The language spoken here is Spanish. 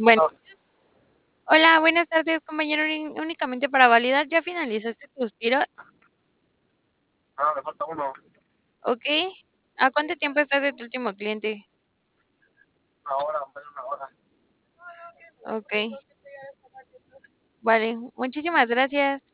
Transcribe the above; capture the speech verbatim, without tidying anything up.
Bueno, hola, buenas tardes, compañero. Uni- Únicamente para validar, ¿ya finalizaste tu suspiro? Ah, me falta uno. ¿Ok? ¿A cuánto tiempo estás de tu último cliente? Una hora, menos una hora. Ok, vale, muchísimas gracias.